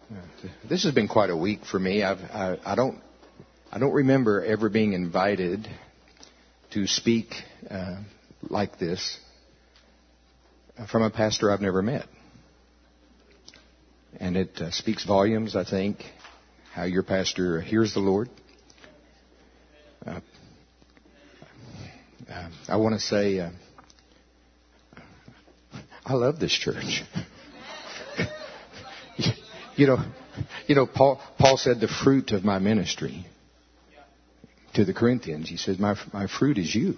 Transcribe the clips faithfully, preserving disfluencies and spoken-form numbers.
This has been quite a week for me. I've, I, I don't, I don't remember ever being invited to speak uh, like this from a pastor I've never met, and it uh, speaks volumes, I think, how your pastor hears the Lord. Uh, uh, I want to say, uh, I love this church. You know, you know, Paul, Paul said the fruit of my ministry to the Corinthians. He says, my, my fruit is you.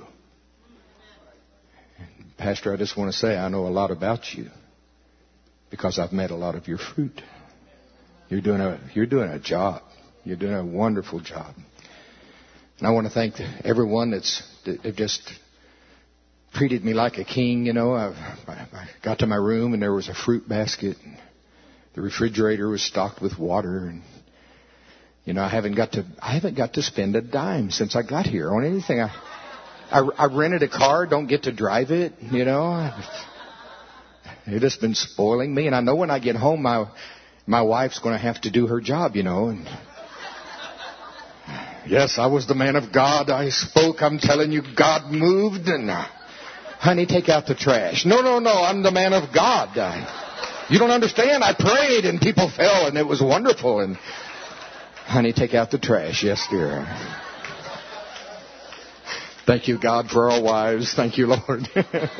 And Pastor, I just want to say I know a lot about you because I've met a lot of your fruit. You're doing a, you're doing a job. You're doing a wonderful job. And I want to thank everyone that's, that have just treated me like a king. You know, I've, I got to my room and there was a fruit basket. And the refrigerator was stocked with water, and you know I haven't got to I haven't got to spend a dime since I got here on anything. I I, I rented a car, don't get to drive it. You know, it's just been spoiling me, and I know when I get home, my my wife's going to have to do her job. You know, and yes, I was the man of God. I spoke. I'm telling you, God moved, and uh, honey, take out the trash. No, no, no. I'm the man of God. I, You don't understand. I prayed and people fell and it was wonderful. And honey, take out the trash. Yes, dear. Thank you, God, for our wives. Thank you, Lord.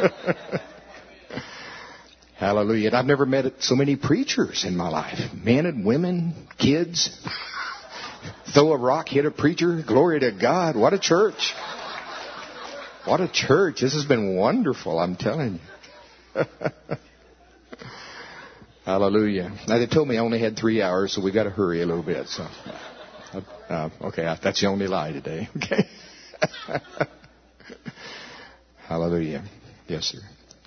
Hallelujah. And I've never met so many preachers in my life. Men and women, kids. Throw a rock, hit a preacher. Glory to God. What a church. What a church. This has been wonderful, I'm telling you. Hallelujah. Now, they told me I only had three hours, so we got to hurry a little bit. So, uh, okay, that's the only lie today. Okay. Hallelujah. Yes, sir.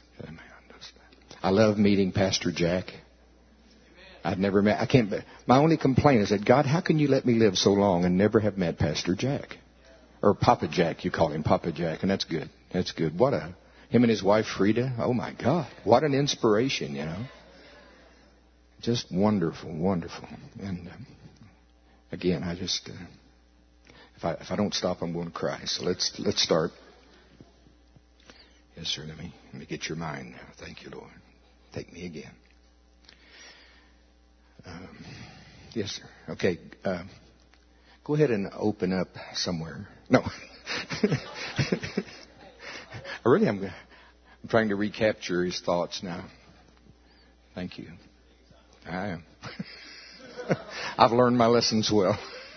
I love meeting Pastor Jack. I've never met. I can't. My only complaint is that God, how can you let me live so long and never have met Pastor Jack, or Papa Jack? You call him Papa Jack, and that's good. That's good. What a him and his wife Frida. Oh my God, what an inspiration, you know. Just wonderful, wonderful. And um, again, I just uh, if I if I don't stop, I'm going to cry. So let's let's start. Yes, sir. Let me let me get your mind now. Thank you, Lord. Take me again. Um, yes, sir. Okay. Uh, go ahead and open up somewhere. No. I really am. I'm trying to recapture his thoughts now. Thank you. I am. I've learned my lessons well.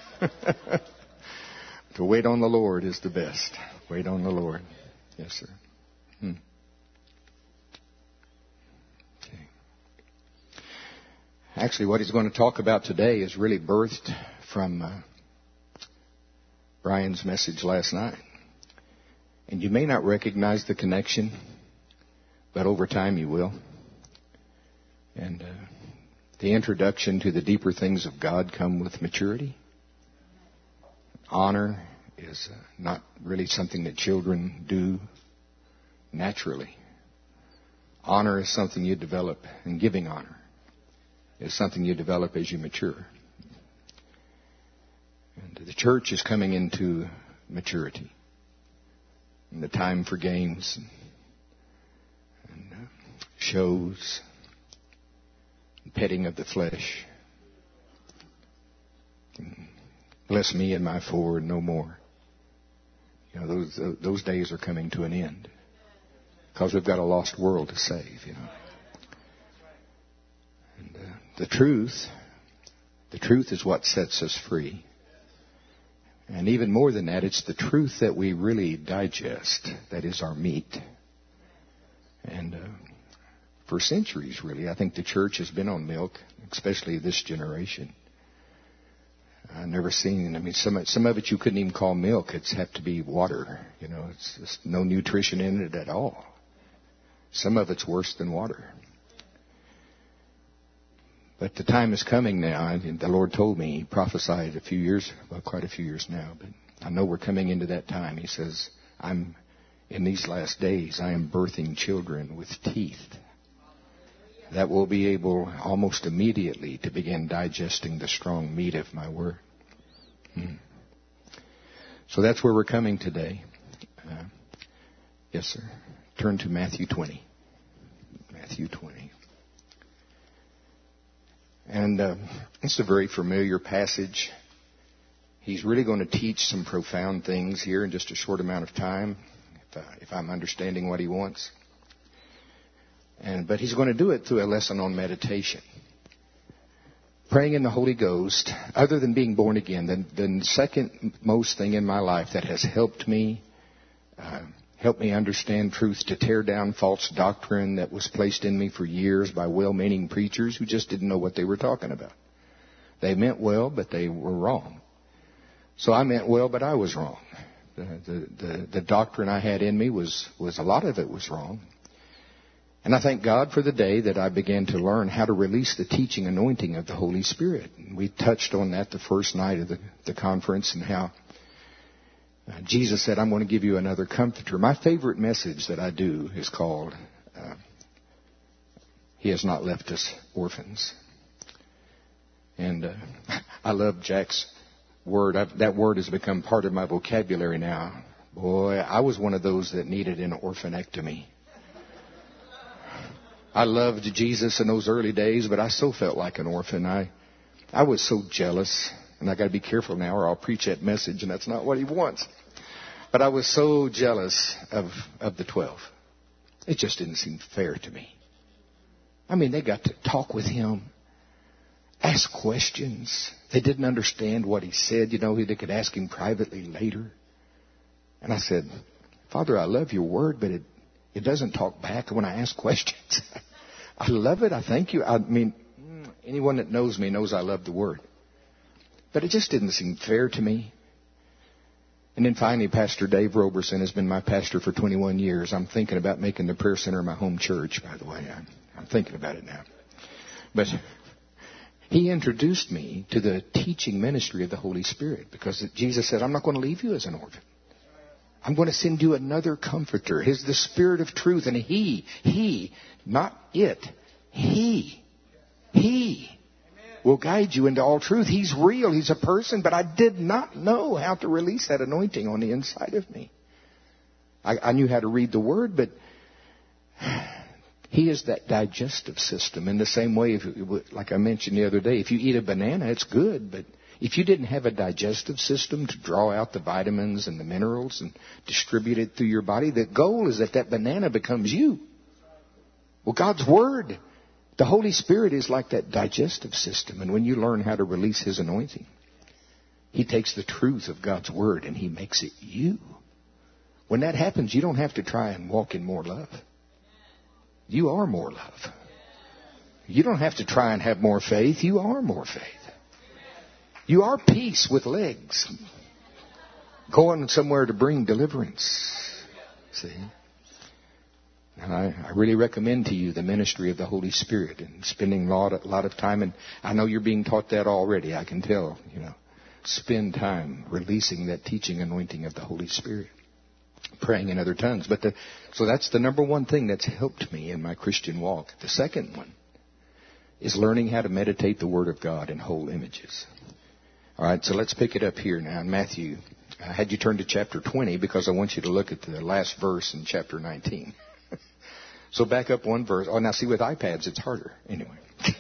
To wait on the Lord is the best. Wait on the Lord. Yes, sir. Hmm. Okay. Actually, what he's going to talk about today is really birthed from uh, Brian's message last night. And you may not recognize the connection, but over time you will. And uh, the introduction to the deeper things of God come with maturity. Honor is uh, not really something that children do naturally. Honor is something you develop, and giving honor is something you develop as you mature. And the church is coming into maturity. And the time for games and, and uh, shows, petting of the flesh. Bless me and my four and no more. You know, those those days are coming to an end because we've got a lost world to save. You know, and uh, the truth, the truth is what sets us free. And even more than that, it's the truth that we really digest that is our meat. And uh, for centuries, really, I think the church has been on milk, especially this generation. I've never seen, I mean, some, some of it you couldn't even call milk. It's have to be water. You know, it's just no nutrition in it at all. Some of it's worse than water. But the time is coming now, and the Lord told me, He prophesied a few years, well, quite a few years now, but I know we're coming into that time. He says, I'm, in these last days, I am birthing children with teeth that we'll be able almost immediately to begin digesting the strong meat of my word. Hmm. So that's where we're coming today. Uh, yes, sir. Turn to Matthew twenty. Matthew twenty. And uh, it's a very familiar passage. He's really going to teach some profound things here in just a short amount of time, if, uh, if I'm understanding what he wants. And but he's going to do it through a lesson on meditation. Praying in the Holy Ghost, other than being born again, the, the second most thing in my life that has helped me, uh, helped me understand truth, to tear down false doctrine that was placed in me for years by well-meaning preachers who just didn't know what they were talking about. They meant well, but they were wrong. So I meant well, but I was wrong. The, the, the, the doctrine I had in me was, was, a lot of it was wrong. And I thank God for the day that I began to learn how to release the teaching anointing of the Holy Spirit. And we touched on that the first night of the, the conference, and how uh, Jesus said, I'm going to give you another comforter. My favorite message that I do is called, uh, He has not left us orphans. And uh, I love Jack's word. I've, that word has become part of my vocabulary now. Boy, I was one of those that needed an orphanectomy. I loved Jesus in those early days, but I so felt like an orphan. I I was so jealous, and I got to be careful now or I'll preach that message, and that's not what he wants. But I was so jealous of, of the twelve. It just didn't seem fair to me. I mean, they got to talk with him, ask questions. They didn't understand what he said. You know, they could ask him privately later. And I said, Father, I love your word, but it It doesn't talk back when I ask questions. I love it. I thank you. I mean, anyone that knows me knows I love the Word. But it just didn't seem fair to me. And then finally, Pastor Dave Roberson has been my pastor for twenty-one years. I'm thinking about making the prayer center my home church, by the way. I'm, I'm thinking about it now. But he introduced me to the teaching ministry of the Holy Spirit, because Jesus said, I'm not going to leave you as an orphan. I'm going to send you another comforter. He's the Spirit of truth. And He, He, not it, He, He will guide you into all truth. He's real. He's a person. But I did not know how to release that anointing on the inside of me. I, I knew how to read the Word, but He is that digestive system. In the same way, if, like I mentioned the other day, if you eat a banana, it's good, but if you didn't have a digestive system to draw out the vitamins and the minerals and distribute it through your body, the goal is that that banana becomes you. Well, God's Word, the Holy Spirit is like that digestive system. And when you learn how to release His anointing, He takes the truth of God's Word and He makes it you. When that happens, you don't have to try and walk in more love. You are more love. You don't have to try and have more faith. You are more faith. You are peace with legs, going somewhere to bring deliverance. See? And I, I really recommend to you the ministry of the Holy Spirit and spending a lot, a lot of time. And I know you're being taught that already. I can tell, you know. Spend time releasing that teaching anointing of the Holy Spirit. Praying in other tongues. But the, so that's the number one thing that's helped me in my Christian walk. The second one is learning how to meditate the Word of God in whole images. All right, so let's pick it up here now in Matthew. I had you turn to chapter twenty because I want you to look at the last verse in chapter nineteen. So back up one verse. Oh, now see, with iPads, it's harder. Anyway.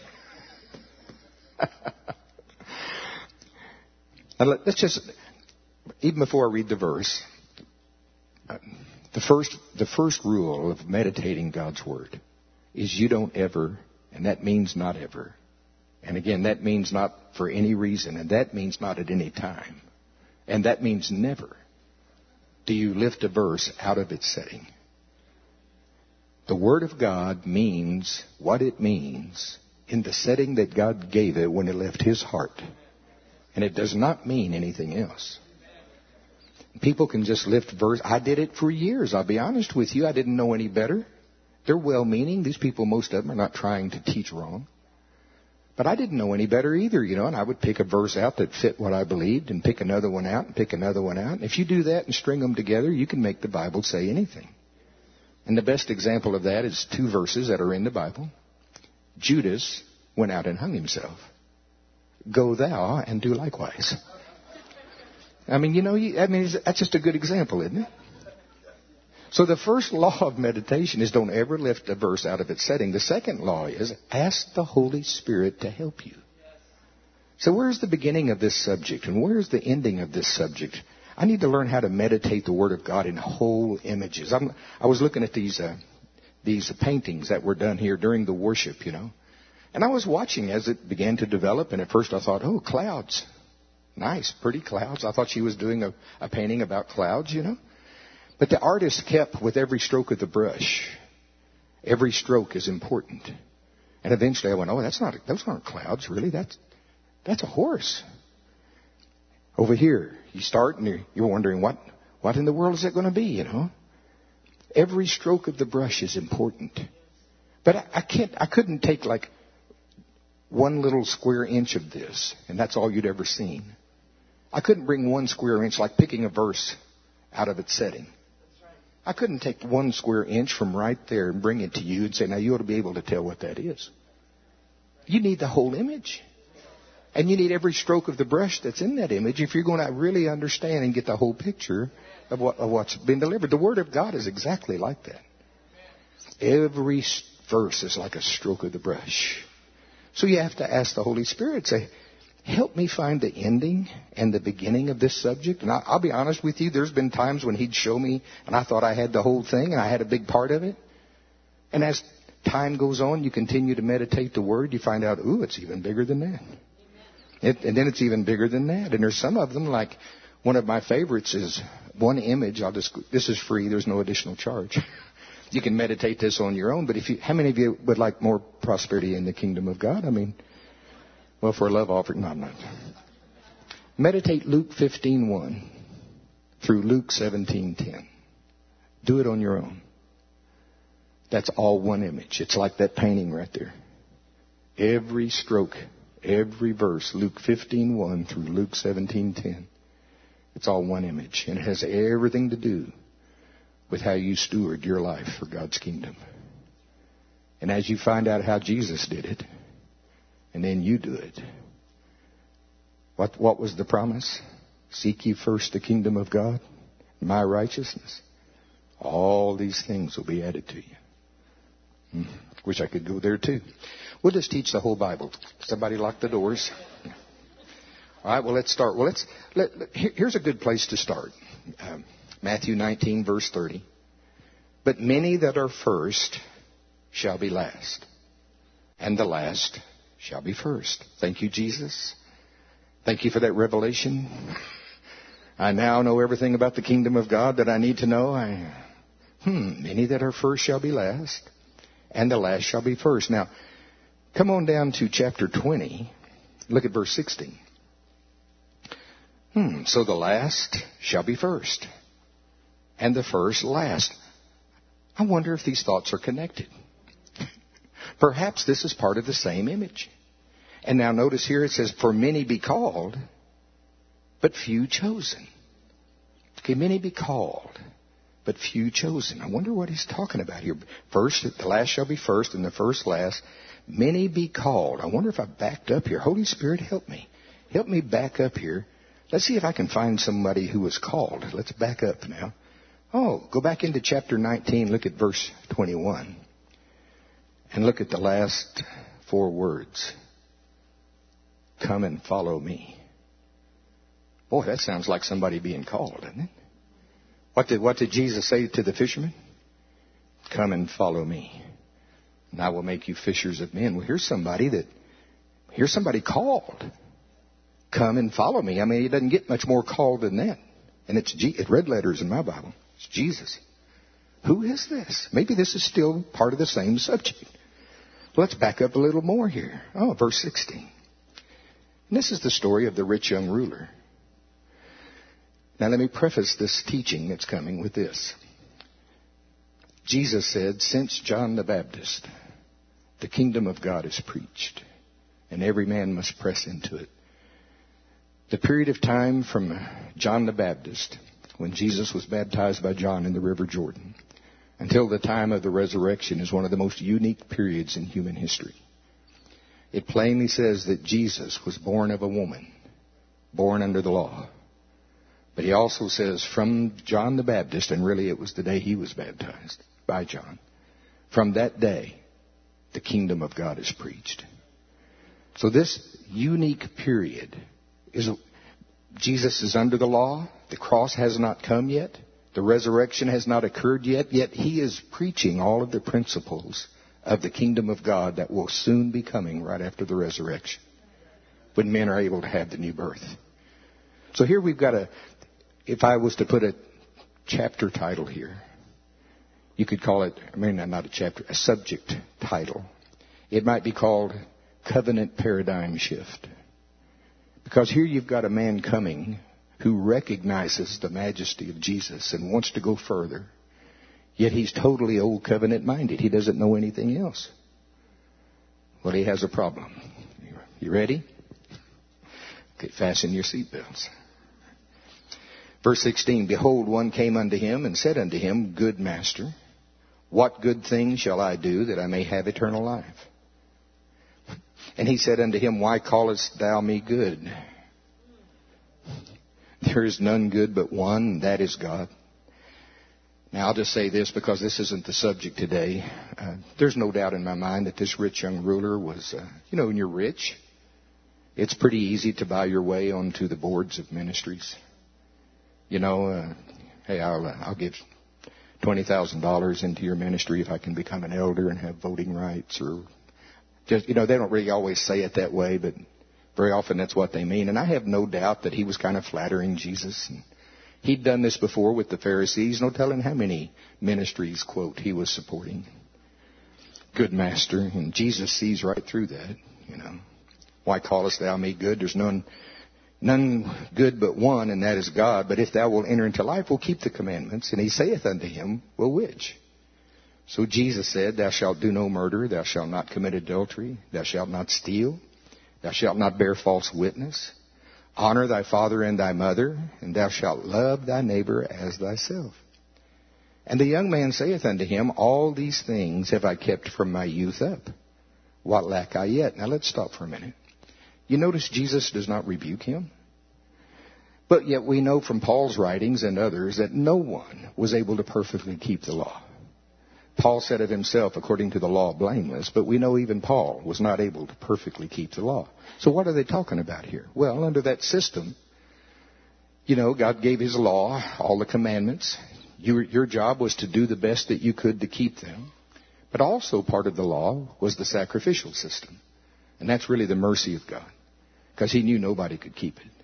Now, let's just, even before I read the verse, the first, the first rule of meditating God's Word is you don't ever, and that means not ever. And again, that means not for any reason, and that means not at any time. And that means never do you lift a verse out of its setting. The Word of God means what it means in the setting that God gave it when it left His heart. And it does not mean anything else. People can just lift verse. I did it for years. I'll be honest with you. I didn't know any better. They're well-meaning. These people, most of them, are not trying to teach wrong. But I didn't know any better either, you know, and I would pick a verse out that fit what I believed and pick another one out and pick another one out. And if you do that and string them together, you can make the Bible say anything. And the best example of that is two verses that are in the Bible. Judas went out and hung himself. Go thou and do likewise. I mean, you know, you, I mean, that's just a good example, isn't it? So the first law of meditation is don't ever lift a verse out of its setting. The second law is ask the Holy Spirit to help you. So where's the beginning of this subject and where's the ending of this subject? I need to learn how to meditate the Word of God in whole images. I'm, I was looking at these uh, these paintings that were done here during the worship, you know. And I was watching as it began to develop. And at first I thought, oh, clouds. Nice, pretty clouds. I thought she was doing a, a painting about clouds, you know. But the artist kept with every stroke of the brush. Every stroke is important. And eventually I went, oh, that's not, those aren't clouds, really. That's, that's a horse. Over here, you start and you're, you're wondering, what, what in the world is it going to be, you know? Every stroke of the brush is important. But I, I can't, I couldn't take like one little square inch of this, and that's all you'd ever seen. I couldn't bring one square inch, like picking a verse out of its setting. I couldn't take one square inch from right there and bring it to you and say, now you ought to be able to tell what that is. You need the whole image. And you need every stroke of the brush that's in that image if you're going to really understand and get the whole picture of, what, of what's been delivered. The Word of God is exactly like that. Every verse is like a stroke of the brush. So you have to ask the Holy Spirit, say, help me find the ending and the beginning of this subject. And I'll be honest with you, there's been times when He'd show me and I thought I had the whole thing and I had a big part of it. And as time goes on, you continue to meditate the Word, you find out, ooh, it's even bigger than that. It, and then it's even bigger than that. And there's some of them, like one of my favorites is one image. I'll just, this is free. There's no additional charge. You can meditate this on your own. But if you, how many of you would like more prosperity in the kingdom of God? I mean, well, for a love offering, no, I'm not. Meditate Luke fifteen one through Luke seventeen ten. Do it on your own. That's all one image. It's like that painting right there. Every stroke, every verse, Luke fifteen one through Luke seventeen ten. It's all one image. And it has everything to do with how you steward your life for God's kingdom. And as you find out how Jesus did it, and then you do it. What, what was the promise? Seek ye first the kingdom of God, my righteousness. All these things will be added to you. Hmm. Wish I could go there too. We'll just teach the whole Bible. Somebody lock the doors. All right, well, let's start. Well, let's. Let, let, here, here's a good place to start. Um, Matthew nineteen, verse thirty. But many that are first shall be last, and the last shall be first. Thank you, Jesus. Thank you for that revelation. I now know everything about the kingdom of God that I need to know. I, hmm, many that are first shall be last, and the last shall be first. Now, come on down to chapter twenty. Look at verse sixteen. Hmm, so the last shall be first, and the first last. I wonder if these thoughts are connected. Perhaps this is part of the same image. And now notice here it says, for many be called, but few chosen. Okay, many be called, but few chosen. I wonder what he's talking about here. First, the last shall be first, and the first last. Many be called. I wonder if I backed up here. Holy Spirit, help me. Help me back up here. Let's see if I can find somebody who was called. Let's back up now. Oh, go back into chapter nineteen. Look at verse twenty-one. And look at the last four words. Come and follow me. Boy, that sounds like somebody being called, doesn't it? What did, what did Jesus say to the fishermen? Come and follow me, and I will make you fishers of men. Well, here's somebody that, here's somebody called. Come and follow me. I mean, it doesn't get much more called than that. And it's, G, it's red letters in my Bible. It's Jesus. Who is this? Maybe this is still part of the same subject. Let's back up a little more here. Oh, verse sixteen. And this is the story of the rich young ruler. Now let me preface this teaching that's coming with this. Jesus said, since John the Baptist, the kingdom of God is preached, and every man must press into it. The period of time from John the Baptist, when Jesus was baptized by John in the River Jordan, until the time of the resurrection is one of the most unique periods in human history. it plainly says that Jesus was born of a woman, born under the law. But he also says from John the Baptist, and really it was the day he was baptized by John, from that day, the kingdom of God is preached. So this unique period is, Jesus is under the law. The cross has not come yet. The resurrection has not occurred yet. Yet he is preaching all of the principles of the kingdom of God that will soon be coming right after the resurrection, when men are able to have the new birth. So here we've got a, if I was to put a chapter title here, you could call it, I mean, not a chapter, a subject title. It might be called Covenant Paradigm Shift. Because here you've got a man coming who recognizes the majesty of Jesus and wants to go further. Yet he's totally old covenant minded. He doesn't know anything else. Well, he has a problem. You ready? Okay, fasten your seatbelts. Verse sixteen, behold, one came unto him and said unto him, Good master, what good thing shall I do that I may have eternal life? And he said unto him, Why callest thou me good? There is none good but one, and that is God. Now, I'll just say this because this isn't the subject today. Uh, there's no doubt in my mind that this rich young ruler was, uh, you know, when you're rich, it's pretty easy to buy your way onto the boards of ministries. You know, uh, hey, I'll, uh, I'll give twenty thousand dollars into your ministry if I can become an elder and have voting rights, or just, you know, they don't really always say it that way, but very often that's what they mean. And I have no doubt that he was kind of flattering Jesus. And he'd done this before with the Pharisees. No telling how many ministries, quote, he was supporting. Good master. And Jesus sees right through that, you know. Why callest thou me good? There's none, none good but one, and that is God. But if thou wilt enter into life, we'll keep the commandments. And he saith unto him, Well, which? So Jesus said, Thou shalt do no murder, thou shalt not commit adultery, thou shalt not steal, thou shalt not bear false witness. Honor thy father and thy mother, and thou shalt love thy neighbor as thyself. And the young man saith unto him, All these things have I kept from my youth up. What lack I yet? Now let's stop for a minute. You notice Jesus does not rebuke him. But yet we know from Paul's writings and others that no one was able to perfectly keep the law. Paul said of himself, according to the law, blameless. But we know even Paul was not able to perfectly keep the law. So what are they talking about here? Well, under that system, you know, God gave his law, all the commandments. You, your job was to do the best that you could to keep them. But also part of the law was the sacrificial system. And that's really the mercy of God, because he knew nobody could keep it.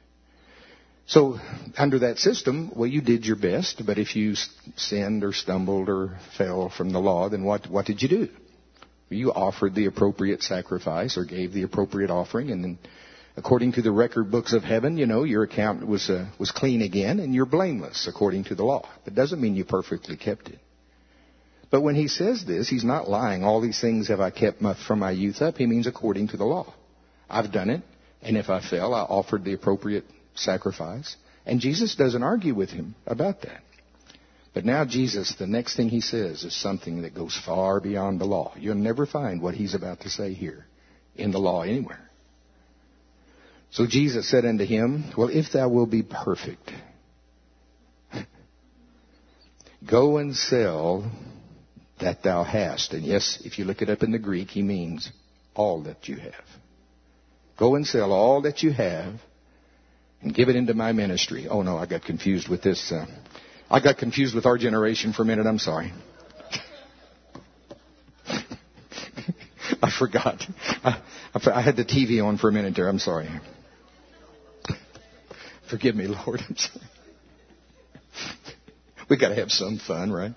So under that system, well, you did your best, but if you sinned or stumbled or fell from the law, then what, what did you do? You offered the appropriate sacrifice or gave the appropriate offering, and then according to the record books of heaven, you know, your account was uh, was clean again, and you're blameless according to the law. It doesn't mean you perfectly kept it. But when he says this, he's not lying. All these things have I kept my, from my youth up. He means according to the law. I've done it, and if I fell, I offered the appropriate sacrifice. And Jesus doesn't argue with him about that. But now Jesus, the next thing he says is something that goes far beyond the law. You'll never find what he's about to say here in the law anywhere. So Jesus said unto him, Well, if thou wilt be perfect, go and sell that thou hast. And yes, if you look it up in the Greek, he means all that you have. Go and sell all that you have and give it into my ministry. Oh, no, I got confused with this. Uh, I got confused with our generation for a minute. I'm sorry. I forgot. I, I had the T V on for a minute there. I'm sorry. Forgive me, Lord. I'm sorry. We got to have some fun, right?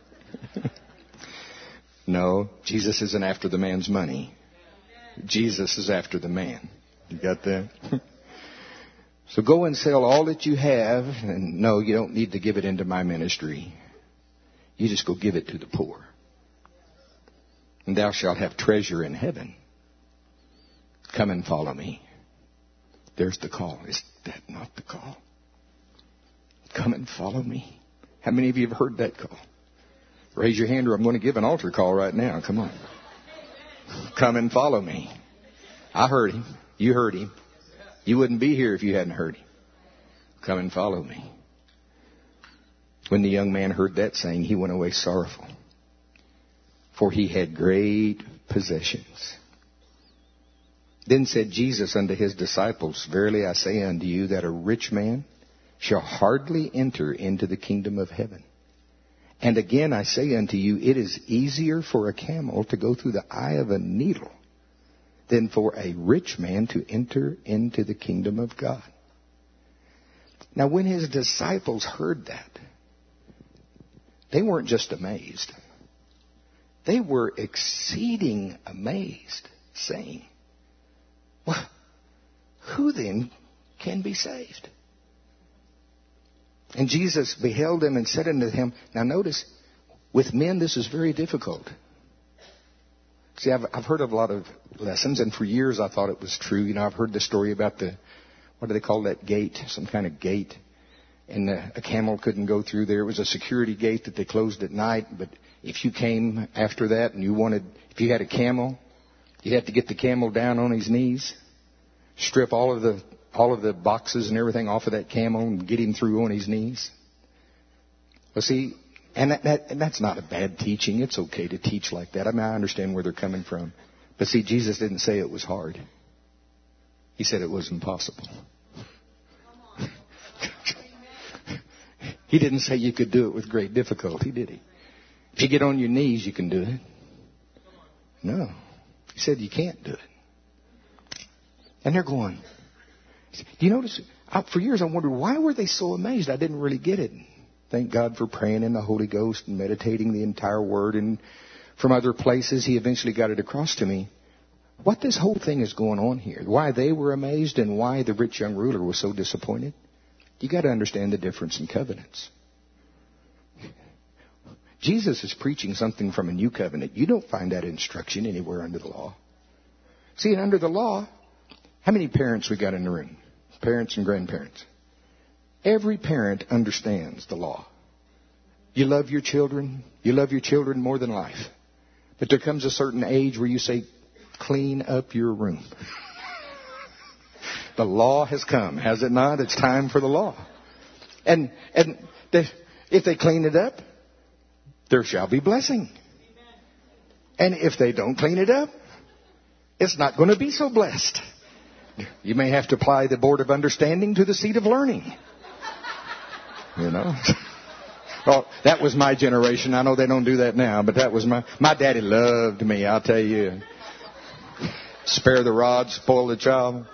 No, Jesus isn't after the man's money. Jesus is after the man. You got that? So go and sell all that you have. And no, you don't need to give it into my ministry. You just go give it to the poor. And thou shalt have treasure in heaven. Come and follow me. There's the call. Is that not the call? Come and follow me. How many of you have heard that call? Raise your hand or I'm going to give an altar call right now. Come on. Come and follow me. I heard him. You heard him. You wouldn't be here if you hadn't heard him. Come and follow me. When the young man heard that saying, he went away sorrowful, for he had great possessions. Then said Jesus unto his disciples, Verily I say unto you that a rich man shall hardly enter into the kingdom of heaven. And again I say unto you, it is easier for a camel to go through the eye of a needle than for a rich man to enter into the kingdom of God. Now when his disciples heard that, they weren't just amazed. They were exceeding amazed, saying, well, who then can be saved? And Jesus beheld them and said unto him, now notice, with men this is very difficult. See, I've, I've heard of a lot of lessons, and for years I thought it was true. You know, I've heard the story about the, what do they call that gate? Some kind of gate. And the, a camel couldn't go through there. It was a security gate that they closed at night. But if you came after that and you wanted, if you had a camel, you had to get the camel down on his knees, strip all of the all of the boxes and everything off of that camel and get him through on his knees. Well, see, and, that, that, and that's not a bad teaching. It's okay to teach like that. I mean, I understand where they're coming from. But see, Jesus didn't say it was hard. He said it was impossible. He didn't say you could do it with great difficulty, did he? If you get on your knees, you can do it. No. He said you can't do it. And they're going, do you notice, I, for years I wondered, why were they so amazed? I didn't really get it. Thank God for praying in the Holy Ghost and meditating the entire Word. And from other places, He eventually got it across to me what this whole thing is going on here. Why they were amazed and why the rich young ruler was so disappointed. You got to understand the difference in covenants. Jesus is preaching something from a new covenant. You don't find that instruction anywhere under the law. See, and under the law, how many parents we got in the room? Parents and grandparents. Every parent understands the law. You love your children. You love your children more than life. But there comes a certain age where you say, clean up your room. The law has come, has it not? It's time for the law. And and they, if they clean it up, there shall be blessing. And if they don't clean it up, it's not going to be so blessed. You may have to apply the board of understanding to the seat of learning. You know? Well, that was my generation. I know they don't do that now, but that was my... My daddy loved me, I'll tell you. Spare the rod, spoil the child.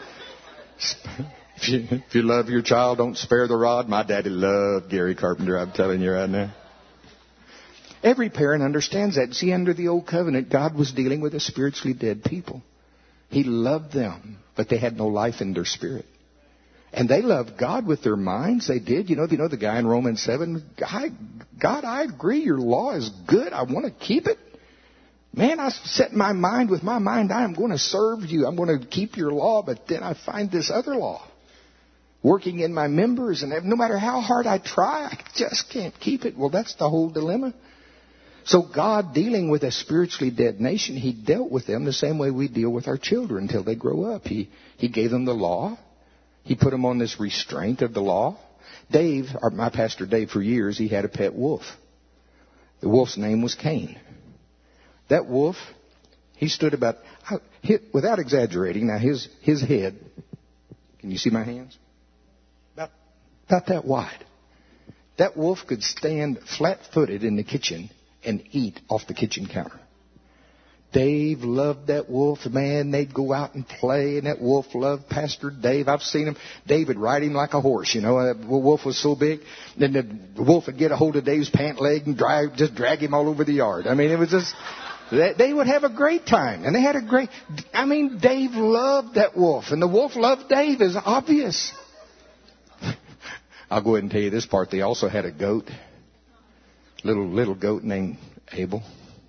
If you, if you love your child, don't spare the rod. My daddy loved Gary Carpenter, I'm telling you right now. Every parent understands that. See, under the old covenant, God was dealing with a spiritually dead people. He loved them, but they had no life in their spirit. And they loved God with their minds. They did. You know, you know the guy in Romans seven, God, God, I agree your law is good. I want to keep it. Man, I set my mind with my mind. I am going to serve you. I'm going to keep your law. But then I find this other law working in my members. And no matter how hard I try, I just can't keep it. Well, that's the whole dilemma. So God, dealing with a spiritually dead nation, He dealt with them the same way we deal with our children until they grow up. He, he gave them the law. He put them on this restraint of the law. Dave, or my pastor Dave, for years, he had a pet wolf. The wolf's name was Cain. That wolf, he stood about, without exaggerating, now his, his head, can you see my hands? About, about that wide. That wolf could stand flat-footed in the kitchen and eat off the kitchen counter. Dave loved that wolf. Man, they'd go out and play, and that wolf loved Pastor Dave. I've seen him. Dave would ride him like a horse. You know, that wolf was so big. Then the wolf would get a hold of Dave's pant leg and drive, just drag him all over the yard. I mean, it was just, they would have a great time. And they had a great, I mean, Dave loved that wolf. And the wolf loved Dave, is obvious. I'll go ahead and tell you this part. They also had a goat. Little, little goat named Abel.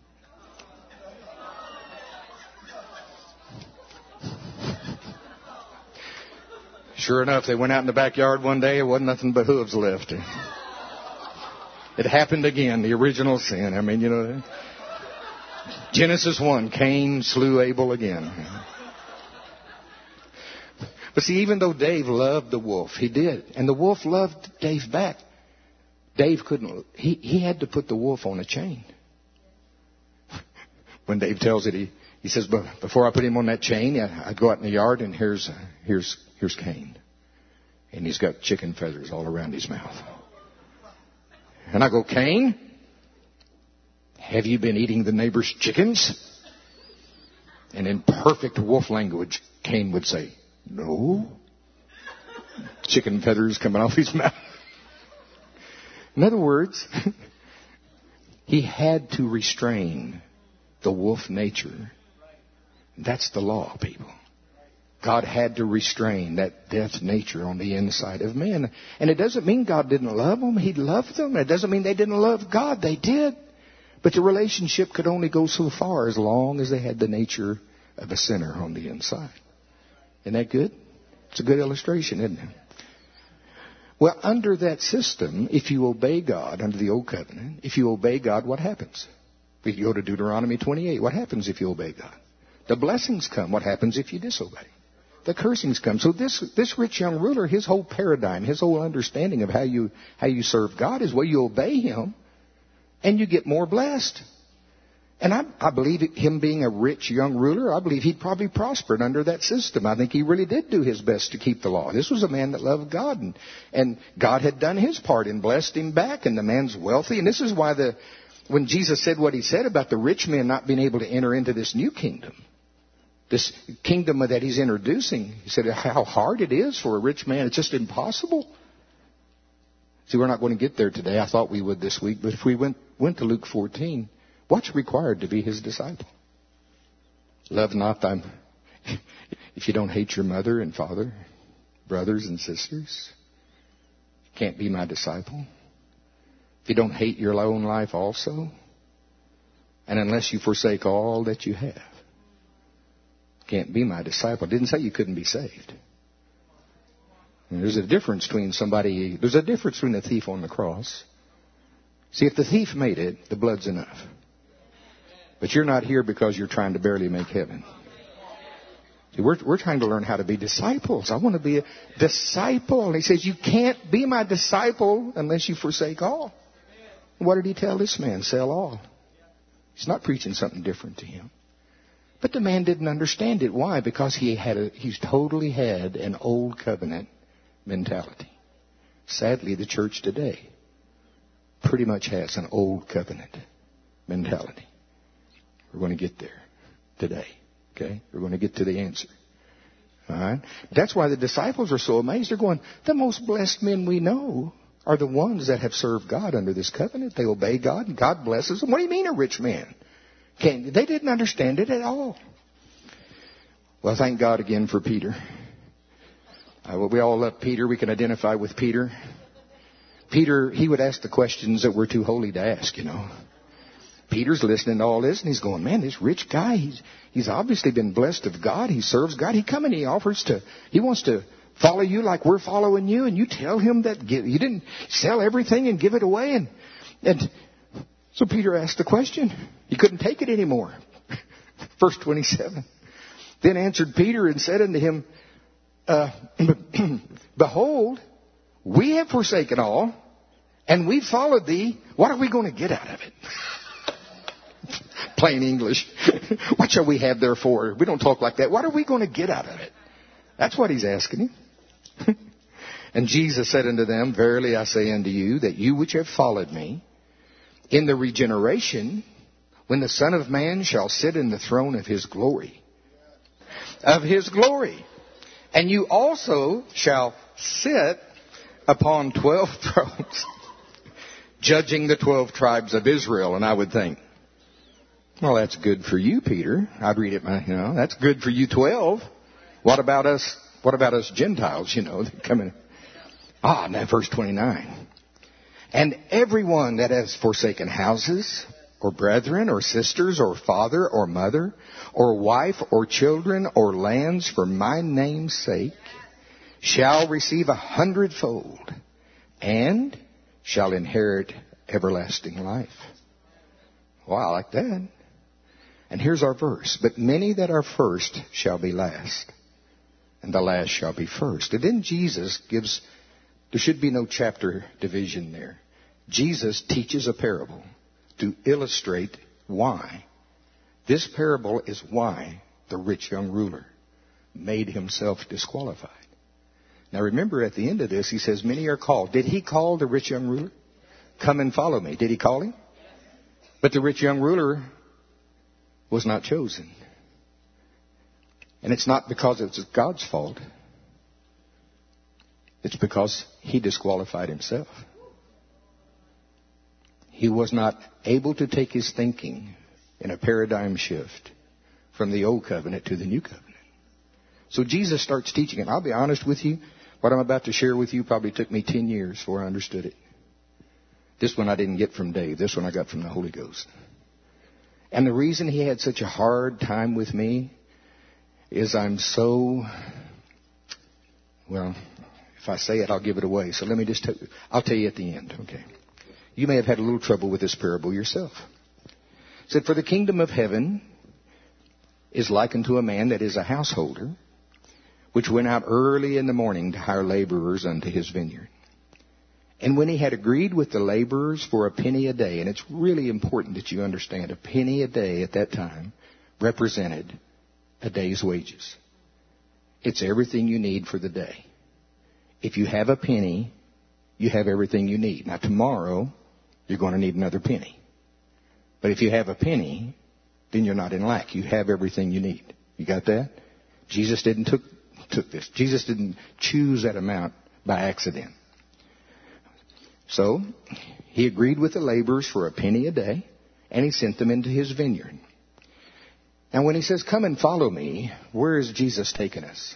Sure enough, they went out in the backyard one day. It wasn't nothing but hooves left. It happened again, the original sin. I mean, you know, Genesis one, Cain slew Abel again. But see, even though Dave loved the wolf, he did. And the wolf loved Dave back. Dave couldn't, he, he had to put the wolf on a chain. When Dave tells it, he, he says, but before I put him on that chain, I, I'd go out in the yard and here's, here's, here's Cain. And he's got chicken feathers all around his mouth. And I go, Cain, have you been eating the neighbor's chickens? And in perfect wolf language, Cain would say, no. Chicken feathers coming off his mouth. In other words, he had to restrain the wolf nature. That's the law, people. God had to restrain that death nature on the inside of men. And it doesn't mean God didn't love them. He loved them. It doesn't mean they didn't love God. They did. But the relationship could only go so far as long as they had the nature of a sinner on the inside. Isn't that good? It's a good illustration, isn't it? Well, under that system, if you obey God, under the Old Covenant, if you obey God, what happens? We go to Deuteronomy twenty-eight. What happens if you obey God? The blessings come. What happens if you disobey? The cursings come. So this this rich young ruler, his whole paradigm, his whole understanding of how you how you serve God is, well, you obey Him, and you get more blessed. And I, I believe him being a rich young ruler, I believe he'd probably prospered under that system. I think he really did do his best to keep the law. This was a man that loved God, and, and God had done His part and blessed him back, and the man's wealthy. And this is why the when Jesus said what He said about the rich man not being able to enter into this new kingdom, this kingdom that He's introducing, He said how hard it is for a rich man. It's just impossible. See, we're not going to get there today. I thought we would this week, but if we went went to Luke fourteen, what's required to be His disciple? Love not thy... If you don't hate your mother and father, brothers and sisters, you can't be my disciple. If you don't hate your own life also, and unless you forsake all that you have, you can't be my disciple. It didn't say you couldn't be saved. And there's a difference between somebody... There's a difference between the thief on the cross. See, if the thief made it, the blood's enough. But you're not here because you're trying to barely make heaven. See, we're, we're trying to learn how to be disciples. I want to be a disciple. And He says, you can't be my disciple unless you forsake all. What did He tell this man? Sell all. He's not preaching something different to him. But the man didn't understand it. Why? Because he had a, he's totally had an old covenant mentality. Sadly, the church today pretty much has an old covenant mentality. We're going to get there today. Okay? We're going to get to the answer. All right? That's why the disciples are so amazed. They're going, the most blessed men we know are the ones that have served God under this covenant. They obey God and God blesses them. What do you mean a rich man? Can't, they didn't understand it at all. Well, thank God again for Peter. Uh, well, we all love Peter. We can identify with Peter. Peter, he would ask the questions that we're too holy to ask, you know. Peter's listening to all this, and he's going, man, this rich guy, he's he's obviously been blessed of God. He serves God. He come and he offers to, he wants to follow you like we're following you, and you tell him that give, you didn't sell everything and give it away. And, and so Peter asked the question. He couldn't take it anymore. Verse twenty-seven. Then answered Peter and said unto him, uh, behold, we have forsaken all, and we followed thee. What are we going to get out of it? Plain English. What shall we have therefore? We don't talk like that. What are we going to get out of it? That's what he's asking him. And Jesus said unto them, verily I say unto you, that you which have followed me, in the regeneration, when the Son of Man shall sit in the throne of His glory, of His glory, and you also shall sit upon twelve thrones, judging the twelve tribes of Israel. And I would think, well, that's good for you, Peter. I'd read it, you know, that's good for you twelve. What about us? What about us Gentiles, you know, that come in? Ah, now verse twenty-nine. And everyone that has forsaken houses, or brethren, or sisters, or father, or mother, or wife, or children, or lands for my name's sake, shall receive a hundredfold, and shall inherit everlasting life. Well, I like that. And here's our verse. But many that are first shall be last, and the last shall be first. And then Jesus gives, there should be no chapter division there. Jesus teaches a parable to illustrate why. This parable is why the rich young ruler made himself disqualified. Now remember, at the end of this, he says, many are called. Did he call the rich young ruler? Come and follow me. Did he call him? But the rich young ruler was not chosen. And it's not because it's God's fault. It's because he disqualified himself. He was not able to take his thinking in a paradigm shift from the old covenant to the new covenant. So Jesus starts teaching it. I'll be honest with you. What I'm about to share with you probably took me ten years before I understood it. This one I didn't get from Dave. This one I got from the Holy Ghost. And the reason he had such a hard time with me is I'm so, well, if I say it, I'll give it away. So let me just tell you. I'll tell you at the end, okay? You may have had a little trouble with this parable yourself. It said, for the kingdom of heaven is likened to a man that is a householder, which went out early in the morning to hire laborers unto his vineyard. And when he had agreed with the laborers for a penny a day, and it's really important that you understand, a penny a day at that time represented a day's wages. It's everything you need for the day. If you have a penny, you have everything you need. Now tomorrow, you're going to need another penny. But if you have a penny, then you're not in lack. You have everything you need. You got that? Jesus didn't took, took this. Jesus didn't choose that amount by accident. So, he agreed with the laborers for a penny a day, and he sent them into his vineyard. Now, when he says, come and follow me, where is Jesus taking us?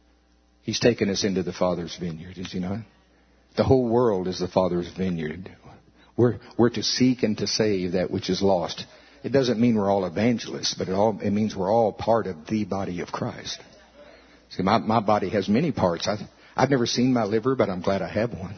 He's taking us into the Father's vineyard, is he not? The whole world is the Father's vineyard. We're, we're to seek and to save that which is lost. It doesn't mean we're all evangelists, but it, all, it means we're all part of the body of Christ. See, my, my body has many parts. I, I've never seen my liver, but I'm glad I have one.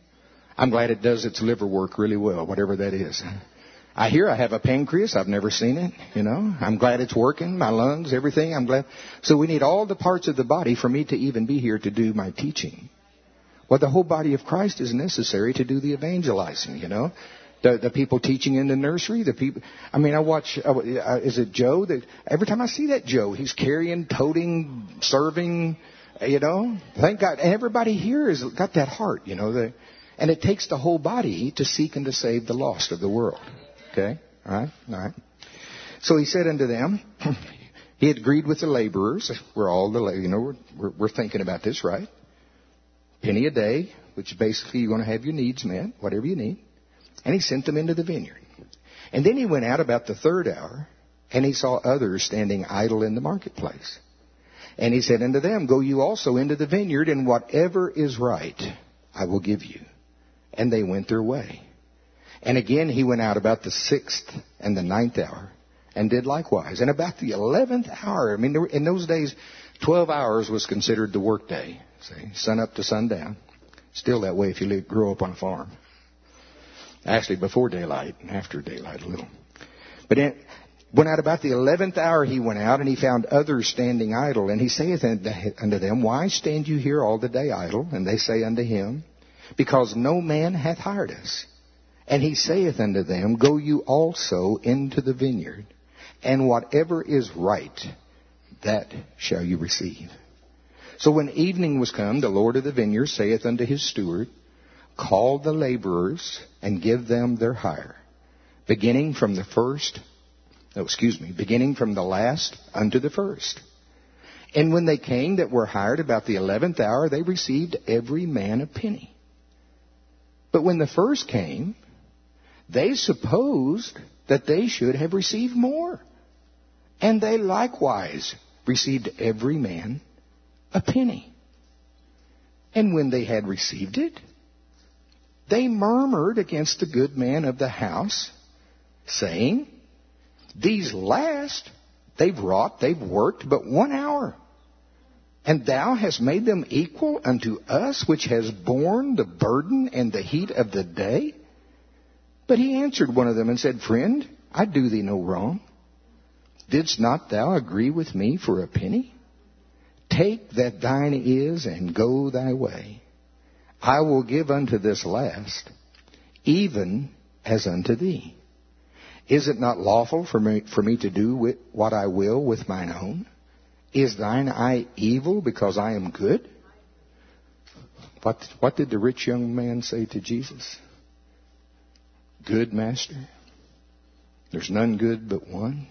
I'm glad it does its liver work really well, whatever that is. I hear I have a pancreas. I've never seen it, you know. I'm glad it's working, my lungs, everything. I'm glad. So we need all the parts of the body for me to even be here to do my teaching. Well, the whole body of Christ is necessary to do the evangelizing, you know. The, the people teaching in the nursery, the people, I mean, I watch, uh, is it Joe? That every time I see that Joe, he's carrying, toting, serving, you know. Thank God. And everybody here has got that heart, you know. The, and it takes the whole body to seek and to save the lost of the world. Okay? All right? All right. So he said unto them, he had agreed with the laborers. We're all the, you know, we're, we're, we're thinking about this, right? Penny a day, which basically you're going to have your needs met, whatever you need. And he sent them into the vineyard. And then he went out about the third hour, and he saw others standing idle in the marketplace. And he said unto them, go you also into the vineyard, and whatever is right, I will give you. And they went their way. And again he went out about the sixth and the ninth hour, and did likewise. And about the eleventh hour, I mean, in those days, twelve hours was considered the work day. See, sun up to sundown. Still that way if you live, grow up on a farm. Actually, before daylight and after daylight a little. But it went out about the eleventh hour he went out, and he found others standing idle. And he saith unto them, why stand you here all the day idle? And they say unto him, because no man hath hired us. And he saith unto them, go you also into the vineyard, and whatever is right, that shall you receive. So when evening was come, the Lord of the vineyard saith unto his steward, call the laborers and give them their hire, beginning from the first, no, excuse me, beginning from the last unto the first. And when they came that were hired about the eleventh hour, they received every man a penny. But when the first came, they supposed that they should have received more. And they likewise received every man a penny. And when they had received it, they murmured against the good man of the house, saying, these last, they've wrought, they've worked but one hour. And thou hast made them equal unto us, which has borne the burden and the heat of the day? But he answered one of them and said, friend, I do thee no wrong. Didst not thou agree with me for a penny? take that thine is and go thy way. I will give unto this last, even as unto thee. Is it not lawful for me, for me to do with what I will with mine own? Is thine eye evil because I am good? What, what did the rich young man say to Jesus? Good, Master. There's none good but one.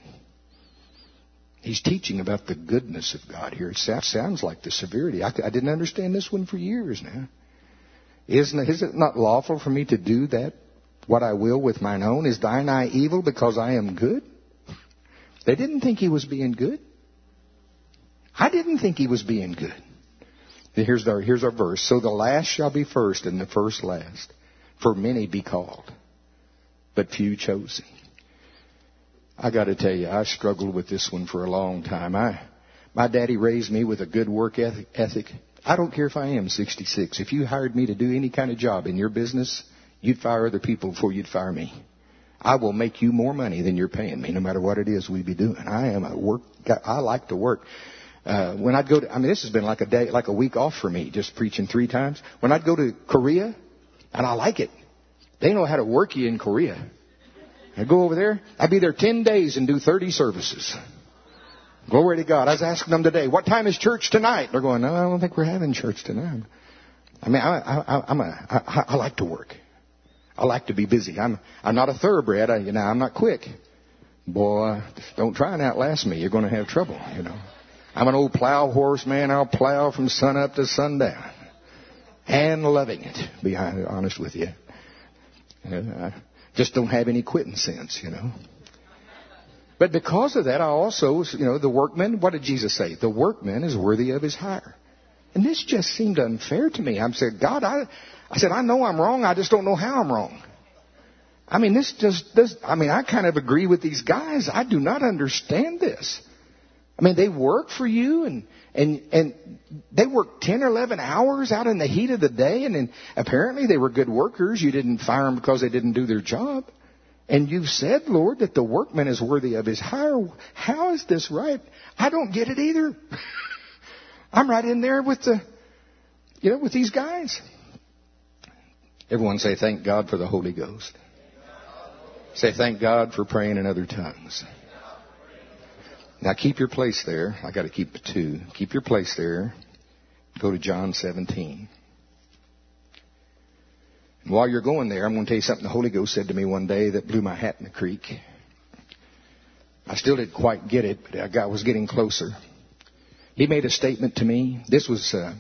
He's teaching about the goodness of God here. It sounds like the severity. I, I didn't understand this one for years now. Isn't it, is it not lawful for me to do that, what I will with mine own? Is thine eye evil because I am good? They didn't think he was being good. I didn't think he was being good. Here's our, here's our verse. So the last shall be first and the first last. For many be called, but few chosen. I got to tell you, I struggled with this one for a long time. I, my daddy raised me with a good work ethic. I don't care if I am sixty-six. If you hired me to do any kind of job in your business, you'd fire other people before you'd fire me. I will make you more money than you're paying me, no matter what it is we be doing. I am a work guy. I like to work. Uh, when I'd go to, I mean, this has been like a day, like a week off for me, just preaching three times. When I'd go to Korea, and I like it. They know how to work you in Korea. I'd go over there. I'd be there ten days and do thirty services. Glory to God. I was asking them today, what time is church tonight? They're going, no, I don't think we're having church tonight. I mean, I, I, I'm a, I, I like to work. I like to be busy. I'm, I'm not a thoroughbred. I, you know, I'm not quick. Boy, don't try and outlast me. You're going to have trouble, you know. I'm an old plow horse, man. I'll plow from sun up to sundown. And loving it, to be honest with you. I just don't have any quitting sense, you know. But because of that, I also, you know, the workman, what did Jesus say? The workman is worthy of his hire. And this just seemed unfair to me. I said, God, I, I said, I know I'm wrong. I just don't know how I'm wrong. I mean, this just does, I mean, I kind of agree with these guys. I do not understand this. I mean, they work for you and, and, and they work ten or eleven hours out in the heat of the day. And then apparently they were good workers. You didn't fire them because they didn't do their job. And you've said, Lord, that the workman is worthy of his hire. How is this right? I don't get it either. I'm right in there with the, you know, with these guys. Everyone say, thank God for the Holy Ghost. Say, thank God for praying in other tongues. Now keep your place there. I got to keep the two. Keep your place there. Go to John seventeen. And while you're going there, I'm going to tell you something the Holy Ghost said to me one day that blew my hat in the creek. I still didn't quite get it, but I was getting closer. He made a statement to me. This was uh,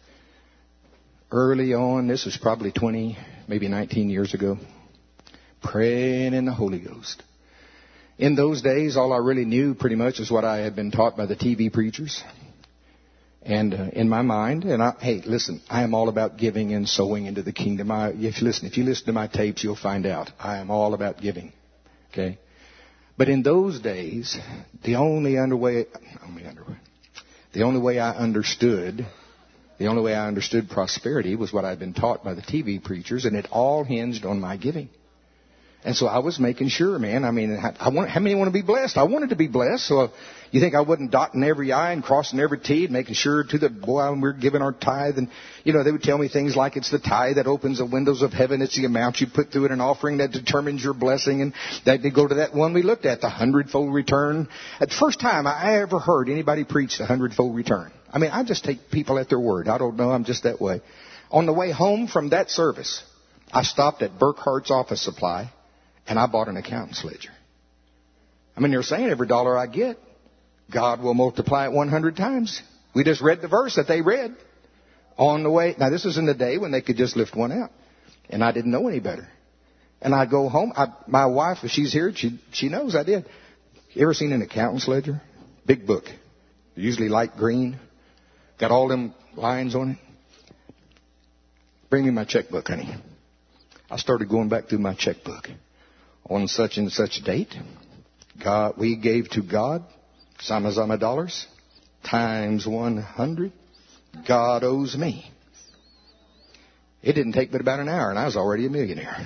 early on. This was probably twenty, maybe nineteen years ago. Praying in the Holy Ghost. In those days, all I really knew pretty much is what I had been taught by the T V preachers. And uh, in my mind, and I, hey, listen, I am all about giving and sowing into the kingdom. I, if you listen, if you listen to my tapes, you'll find out I am all about giving. Okay, but in those days, the only underway, only underway, the only way I understood, the only way I understood prosperity was what I'd been taught by the T V preachers, and it all hinged on my giving. And so I was making sure, man. I mean, I want, how many want to be blessed? I wanted to be blessed. So you think I wasn't dotting every I and crossing every T and making sure to the, boy, we're giving our tithe. And, you know, they would tell me things like it's the tithe that opens the windows of heaven. It's the amount you put through it, an offering that determines your blessing. And that they go to that one we looked at, the hundredfold return. At the first time I ever heard anybody preach the hundredfold return. I mean, I just take people at their word. I don't know. I'm just that way. On the way home from that service, I stopped at Burkhart's Office Supply. And I bought an accountant's ledger. I mean, they're saying every dollar I get, God will multiply it one hundred times. We just read the verse that they read on the way. Now, this was in the day when they could just lift one out. And I didn't know any better. And I'd go home. I, my wife, if she's here, she, she knows I did. You ever seen an accountant's ledger? Big book. Usually light green. Got all them lines on it. Bring me my checkbook, honey. I started going back through my checkbook. On such and such date, God, we gave to God Samazama dollars times one hundred. God owes me. It didn't take but about an hour, and I was already a millionaire.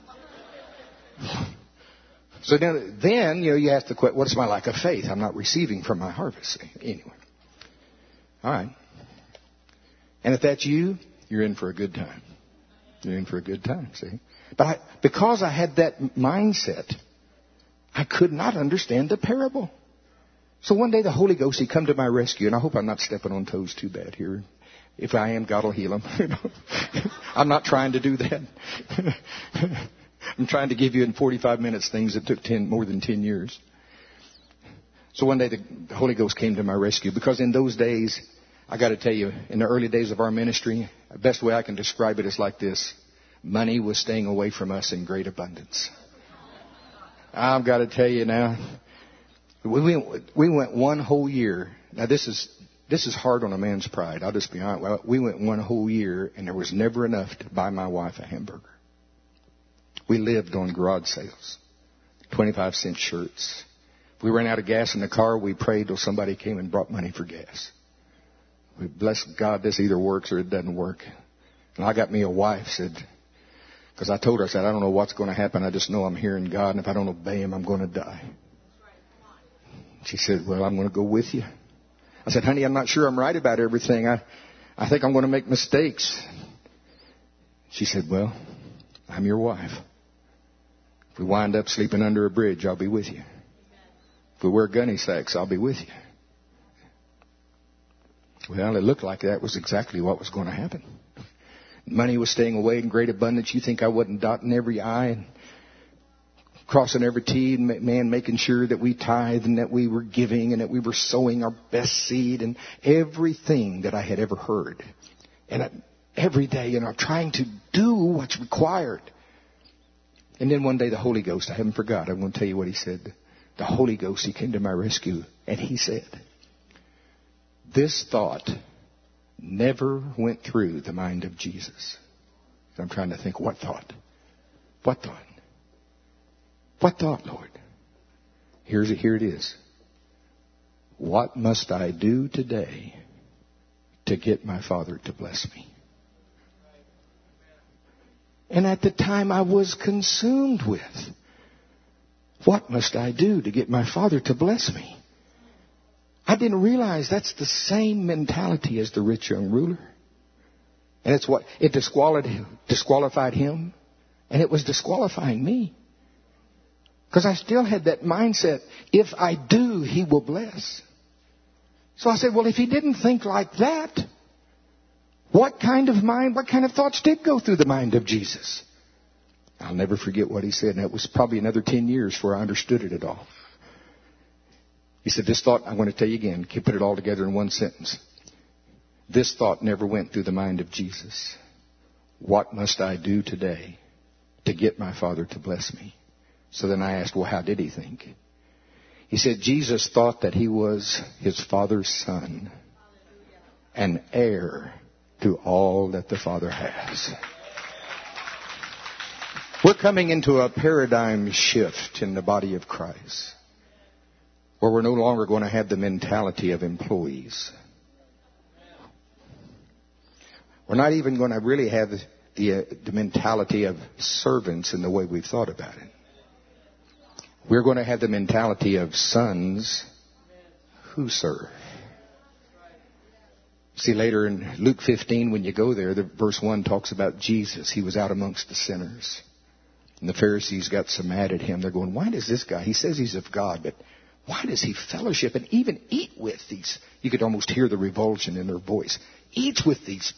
So then, then you know, you ask the question, what's my lack of faith? I'm not receiving from my harvest. Anyway, All right. And if that's you, you're in for a good time. You're in for a good time, see? But I, because I had that mindset, I could not understand the parable. So one day the Holy Ghost, He come to my rescue, and I hope I'm not stepping on toes too bad here. If I am, God will heal them. You know? I'm not trying to do that. I'm trying to give you in forty-five minutes things that took ten, more than ten years. So one day the, the Holy Ghost came to my rescue, because in those days, I got to tell you, in the early days of our ministry, the best way I can describe it is like this. Money was staying away from us in great abundance. I've got to tell you now, we went, we went one whole year. Now this is, this is hard on a man's pride. I'll just be honest. Well, we went one whole year and there was never enough to buy my wife a hamburger. We lived on garage sales, twenty-five cent shirts. If we ran out of gas in the car, we prayed till somebody came and brought money for gas. We bless God, this either works or it doesn't work. And I got me a wife, said, because I told her, I said, I don't know what's going to happen. I just know I'm hearing God, and if I don't obey Him, I'm going to die. She said, well, I'm going to go with you. I said, honey, I'm not sure I'm right about everything. I, I think I'm going to make mistakes. She said, well, I'm your wife. If we wind up sleeping under a bridge, I'll be with you. If we wear gunny sacks, I'll be with you. Well, it looked like that was exactly what was going to happen. Money was staying away in great abundance. You think I wasn't dotting every I and crossing every T, and man, making sure that we tithe and that we were giving and that we were sowing our best seed and everything that I had ever heard. And I, every day, you know, trying to do what's required. And then one day the Holy Ghost, I haven't forgot, I'm going to tell you what He said. The Holy Ghost, He came to my rescue and He said, this thought never went through the mind of Jesus. And I'm trying to think, what thought? What thought? What thought, Lord? Here's it, here it is. What must I do today to get my Father to bless me? And at the time I was consumed with, what must I do to get my Father to bless me? I didn't realize that's the same mentality as the rich young ruler. And it's what, it disqualified, disqualified him, and it was disqualifying me. Because I still had that mindset, if I do, He will bless. So I said, well, if He didn't think like that, what kind of mind, what kind of thoughts did go through the mind of Jesus? I'll never forget what He said, and it was probably another ten years before I understood it at all. He said, this thought, I'm going to tell you again, can put it all together in one sentence. This thought never went through the mind of Jesus. What must I do today to get my Father to bless me? So then I asked, well, how did He think? He said, Jesus thought that He was His Father's Son, an heir to all that the Father has. We're coming into a paradigm shift in the body of Christ, where we're no longer going to have the mentality of employees. We're not even going to really have the, uh, the mentality of servants in the way we've thought about it. We're going to have the mentality of sons who serve. See, later in Luke fifteen, when you go there, the verse one talks about Jesus. He was out amongst the sinners. And the Pharisees got so mad at Him. They're going, why does this guy, he says he's of God, but why does He fellowship and even eat with these? You could almost hear the revulsion in their voice. Eats with these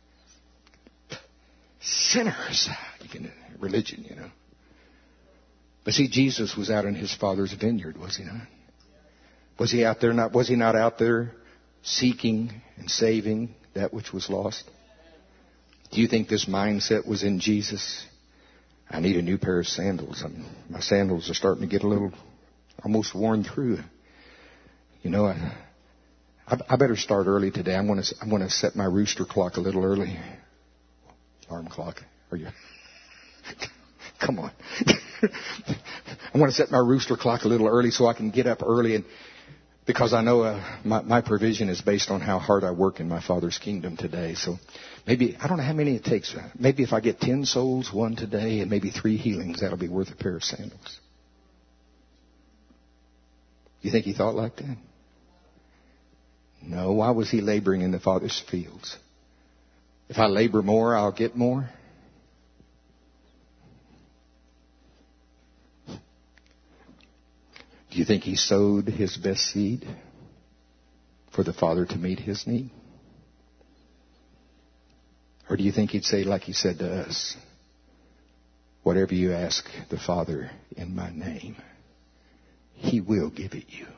sinners. You can, religion, you know. But see, Jesus was out in His Father's vineyard, was He not? Was He out there not, was He not out there seeking and saving that which was lost? Do you think this mindset was in Jesus? I need a new pair of sandals. I'm, my sandals are starting to get a little almost worn through. You know, I, I, I better start early today. I'm going to I'm going to set my rooster clock a little early. Alarm clock. Are you? Come on. I want to set my rooster clock a little early so I can get up early, and because I know uh, my, my provision is based on how hard I work in my Father's kingdom today. So maybe, I don't know how many it takes. Maybe if I get ten souls, one today, and maybe three healings, that'll be worth a pair of sandals. You think He thought like that? No, why was he laboring in the Father's fields? If I labor more, I'll get more. Do you think he sowed his best seed for the Father to meet his need? Or do you think he'd say, like he said to us, whatever you ask the Father in my name, he will give it you?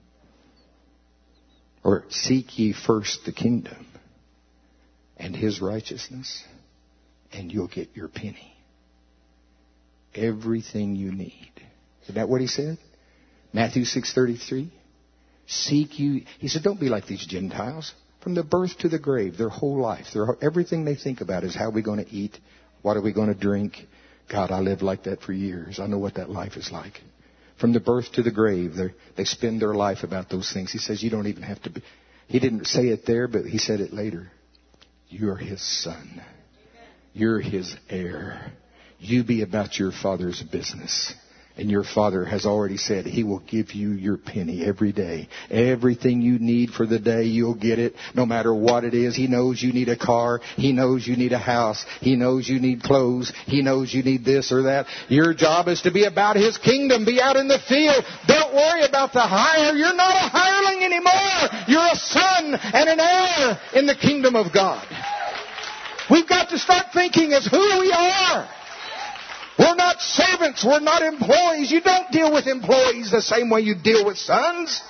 Or seek ye first the kingdom and his righteousness, and you'll get your penny. Everything you need. Isn't that what he said? Matthew six thirty-three. Seek you. He said, don't be like these Gentiles. From the birth to the grave, their whole life, their, everything they think about is how are we going to eat? What are we going to drink? God, I lived like that for years. I know what that life is like. From the birth to the grave, they spend their life about those things. He says, you don't even have to be. He didn't say it there, but he said it later. You're his son. You're his heir. You be about your Father's business. And your Father has already said he will give you your penny every day. Everything you need for the day, you'll get it, no matter what it is. He knows you need a car. He knows you need a house. He knows you need clothes. He knows you need this or that. Your job is to be about his kingdom. Be out in the field. Don't worry about the hire. You're not a hireling anymore. You're a son and an heir in the kingdom of God. We've got to start thinking as who we are. We're not servants. We're not employees. You don't deal with employees the same way you deal with sons.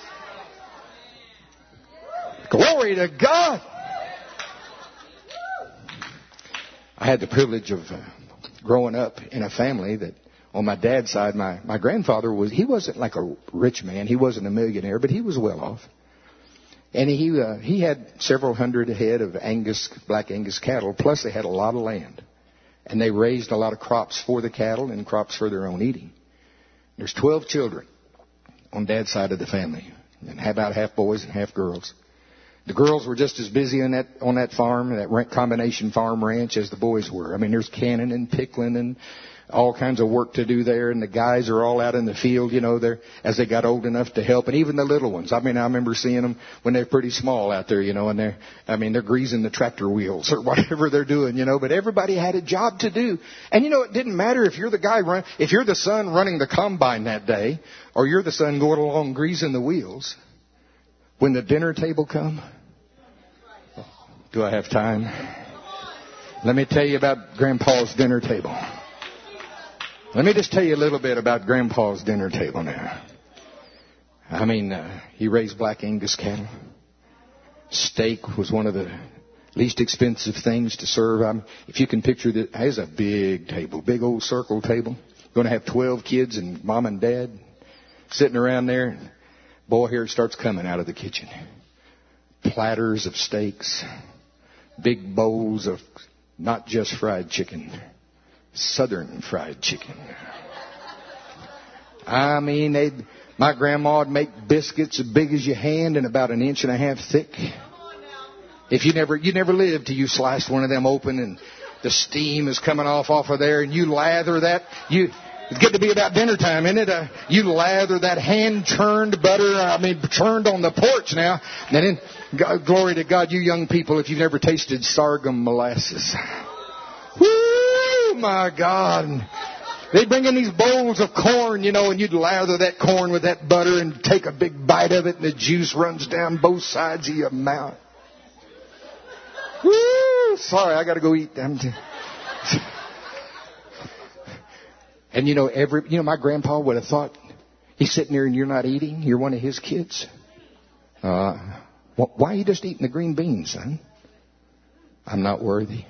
Glory to God. I had the privilege of uh, growing up in a family that on my dad's side, my, my grandfather was, he wasn't like a rich man. He wasn't a millionaire, but he was well off. And he, uh, he had several hundred head of Angus, black Angus cattle, plus they had a lot of land. And they raised a lot of crops for the cattle and crops for their own eating. There's twelve children on Dad's side of the family, and about half boys and half girls. The girls were just as busy on that on that farm, that combination farm ranch, as the boys were. I mean, there's canning and pickling and all kinds of work to do there, and the guys are all out in the field, you know, they're, as they got old enough to help, and even the little ones. I mean, I remember seeing them when they're pretty small out there, you know, and they're, I mean, they're greasing the tractor wheels or whatever they're doing, you know, but everybody had a job to do. And, you know, it didn't matter if you're the guy run, if you're the son running the combine that day, or you're the son going along greasing the wheels. When the dinner table come, do I have time? Let me tell you about Grandpa's dinner table. Let me just tell you a little bit about Grandpa's dinner table now. I mean, uh, he raised black Angus cattle. Steak was one of the least expensive things to serve. I mean, if you can picture that, there's a big table, big old circle table. Going to have twelve kids and mom and dad sitting around there. Boy, here it starts coming out of the kitchen. Platters of steaks, big bowls of not just fried chicken, Southern fried chicken. I mean, they, my grandma would make biscuits as big as your hand and about an inch and a half thick. If you never, you never lived till you sliced one of them open and the steam is coming off off of there, and you lather that. You, it's good to be about dinner time, isn't it? Uh, you lather that hand churned butter. I mean, churned on the porch now. And then, God, glory to God, you young people, if you've never tasted sorghum molasses. Woo, my God. They bring in these bowls of corn, you know, and you'd lather that corn with that butter and take a big bite of it, and the juice runs down both sides of your mouth. Woo, sorry, I got to go eat them. And, you know, every, you know, my grandpa would have thought, he's sitting there and you're not eating. You're one of his kids. Uh, why are you just eating the green beans, son? I'm not worthy.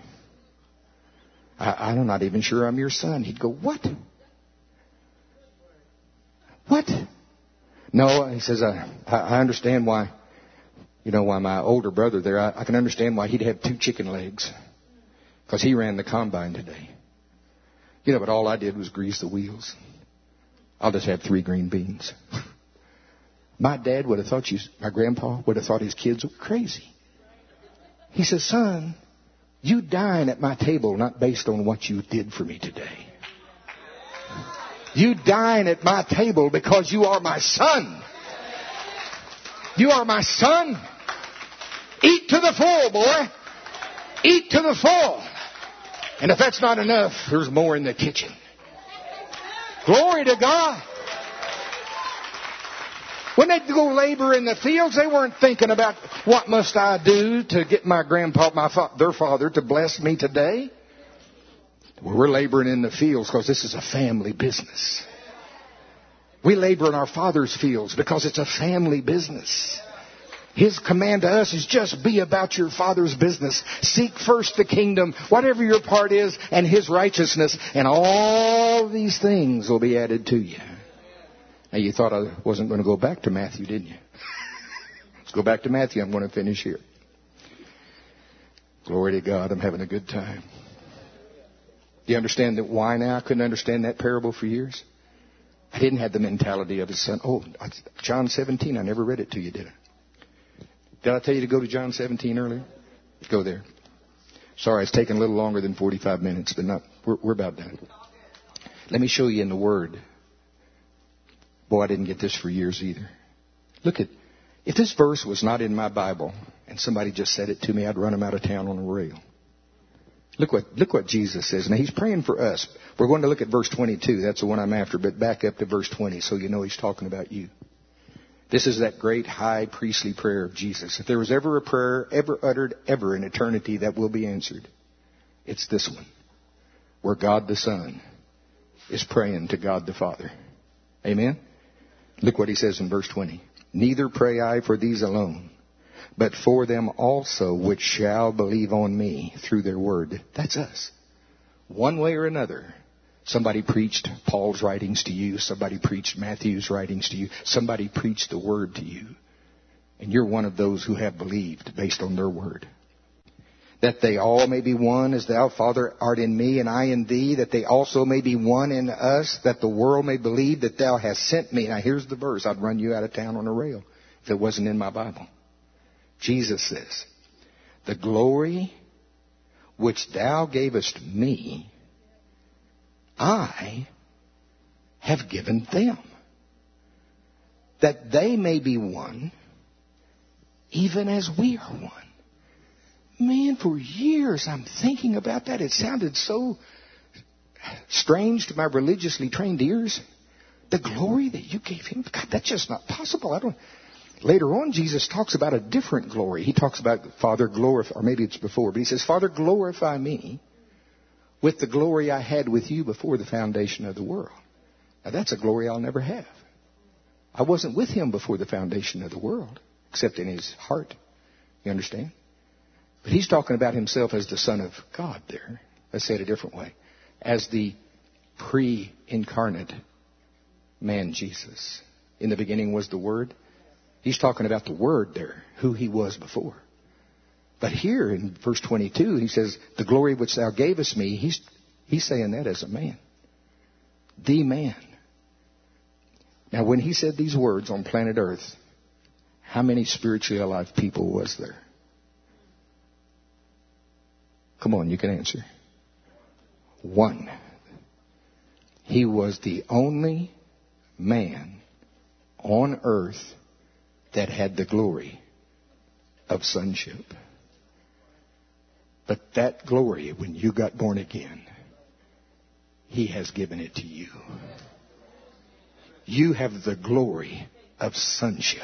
I, I'm not even sure I'm your son. He'd go, what? What? No, he says, I, I understand why, you know, why my older brother there, I, I can understand why he'd have two chicken legs. Because he ran the combine today. You know, but all I did was grease the wheels. I'll just have three green beans. My dad would have thought you, my grandpa would have thought his kids were crazy. He says, son, you dine at my table not based on what you did for me today. You dine at my table because you are my son. You are my son. to the full, boy. Eat to the full. And if that's not enough, there's more in the kitchen. Glory to God. When they go labor in the fields, they weren't thinking about what must I do to get my grandpa, my fa- their father, to bless me today. Well, we're laboring in the fields because this is a family business. We labor in our Father's fields because it's a family business. His command to us is just be about your Father's business. Seek first the kingdom, whatever your part is, and His righteousness, and all these things will be added to you. Now, you thought I wasn't going to go back to Matthew, didn't you? Let's go back to Matthew. I'm going to finish here. Glory to God. I'm having a good time. Do you understand that why now? I couldn't understand that parable for years. I didn't have the mentality of his son. Oh, John seventeen. I never read it to you, did I? Did I tell you to go to John seventeen earlier? Go there. Sorry, it's taking a little longer than forty-five minutes, but not. We're, we're about done. Let me show you in the Word. Boy, I didn't get this for years either. Look at, if this verse was not in my Bible and somebody just said it to me, I'd run them out of town on a rail. Look what, look what Jesus says. Now, He's praying for us. We're going to look at verse twenty-two. That's the one I'm after, but back up to verse twenty so you know He's talking about you. This is that great high priestly prayer of Jesus. If there was ever a prayer ever uttered ever in eternity that will be answered, it's this one, where God the Son is praying to God the Father. Amen? Look what He says in verse twenty. Neither pray I for these alone, but for them also which shall believe on me through their word. That's us. One way or another. Somebody preached Paul's writings to you. Somebody preached Matthew's writings to you. Somebody preached the word to you. And you're one of those who have believed based on their word. That they all may be one, as thou, Father, art in me, and I in thee, that they also may be one in us, that the world may believe that thou hast sent me. Now here's the verse. I'd run you out of town on a rail if it wasn't in my Bible. Jesus says, the glory which thou gavest me, I have given them, that they may be one, even as we are one. Man, for years I'm thinking about that. It sounded so strange to my religiously trained ears. The glory that you gave Him, God, that's just not possible. I don't. Later on, Jesus talks about a different glory. He talks about Father glorify, or maybe it's before, but He says, Father, glorify me with the glory I had with you before the foundation of the world. Now that's a glory I'll never have. I wasn't with Him before the foundation of the world, except in His heart. You understand? But He's talking about Himself as the Son of God there. Let's say it a different way. As the pre-incarnate man Jesus. In the beginning was the Word. He's talking about the Word there, who He was before. But here in verse twenty-two, He says, the glory which thou gavest me, He's, he's saying that as a man. The man. Now when He said these words on planet Earth, how many spiritually alive people was there? Come on, you can answer. One. He was the only man on earth that had the glory of sonship. But that glory, when you got born again, He has given it to you. You have the glory of sonship.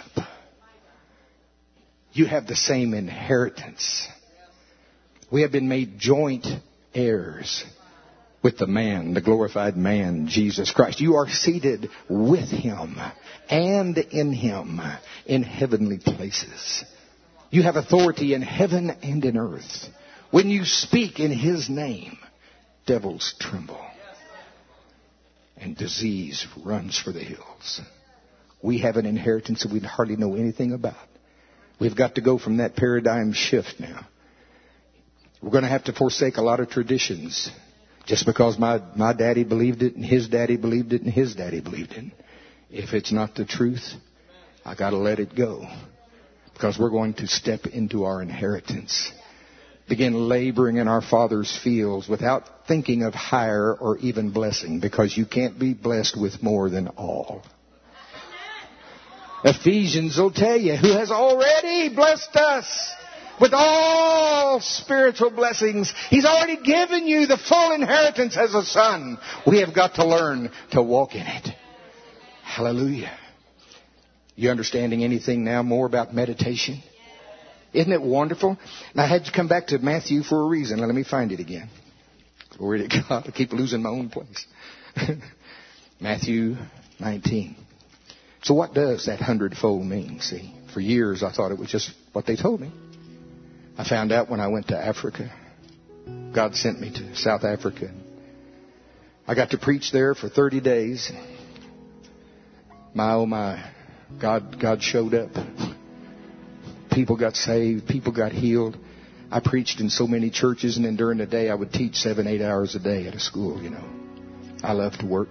You have the same inheritance. We have been made joint heirs with the man, the glorified man, Jesus Christ. You are seated with Him and in Him in heavenly places. You have authority in heaven and in earth. When you speak in His name, devils tremble and disease runs for the hills. We have an inheritance that we hardly know anything about. We've got to go from that paradigm shift now. We're going to have to forsake a lot of traditions just because my, my daddy believed it and his daddy believed it and his daddy believed it. If it's not the truth, I got to let it go because we're going to step into our inheritance. Begin laboring in our Father's fields without thinking of hire or even blessing, because you can't be blessed with more than all. Ephesians will tell you who has already blessed us with all spiritual blessings. He's already given you the full inheritance as a son. We have got to learn to walk in it. Hallelujah. You understanding anything now more about meditation? Isn't it wonderful? And I had to come back to Matthew for a reason. Let me find it again. Glory to God. I keep losing my own place. Matthew nineteen. So what does that hundredfold mean? See, for years I thought it was just what they told me. I found out when I went to Africa. God sent me to South Africa. I got to preach there for thirty days. My, oh my, God, God showed up. People got saved. People got healed. I preached in so many churches, and then during the day I would teach seven, eight hours a day at a school, you know. I love to work.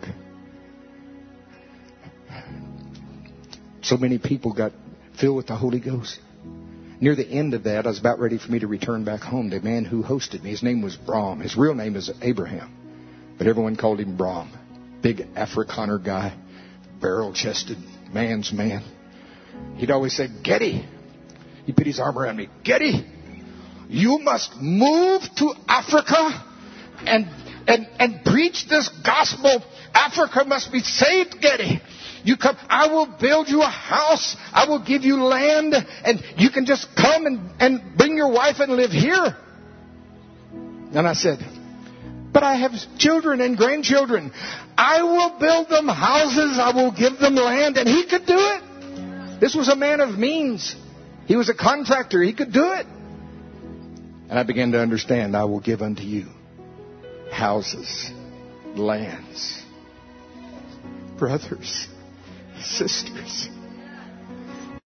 So many people got filled with the Holy Ghost. Near the end of that, I was about ready for me to return back home. The man who hosted me, his name was Brahm. His real name is Abraham, but everyone called him Brahm. Big Afrikaner guy, barrel-chested, man's man. He'd always say, Getty. He'd put his arm around me. Getty, you must move to Africa and and and preach this gospel. Africa must be saved, Getty. You come, I will build you a house. I will give you land, and you can just come and, and bring your wife and live here. And I said, but I have children and grandchildren. I will build them houses. I will give them land. And he could do it. This was a man of means. He was a contractor. He could do it. And I began to understand, I will give unto you houses, lands, brothers, sisters.